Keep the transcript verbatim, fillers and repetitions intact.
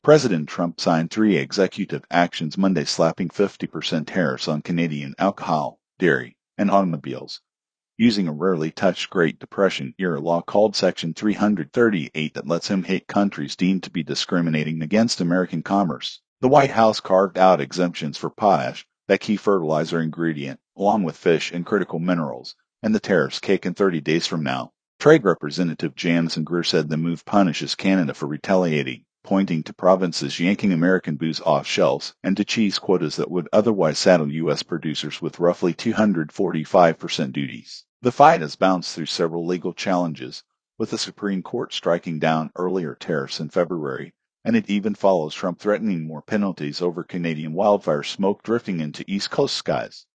President Trump signed three executive actions Monday slapping fifty percent tariffs on Canadian alcohol, dairy, and automobiles, using a rarely touched Great Depression-era law called Section three thirty-eight that lets him hit countries deemed to be discriminating against American commerce. The White House carved out exemptions for potash, that key fertilizer ingredient, along with fish and critical minerals, and the tariffs kick in thirty days from now. Trade Representative Jamison Greer said the move punishes Canada for retaliating, pointing to provinces yanking American booze off shelves and to cheese quotas that would otherwise saddle U S producers with roughly two hundred forty-five percent duties. The fight has bounced through several legal challenges, with the Supreme Court striking down earlier tariffs in February, and it even follows Trump threatening more penalties over Canadian wildfire smoke drifting into East Coast skies.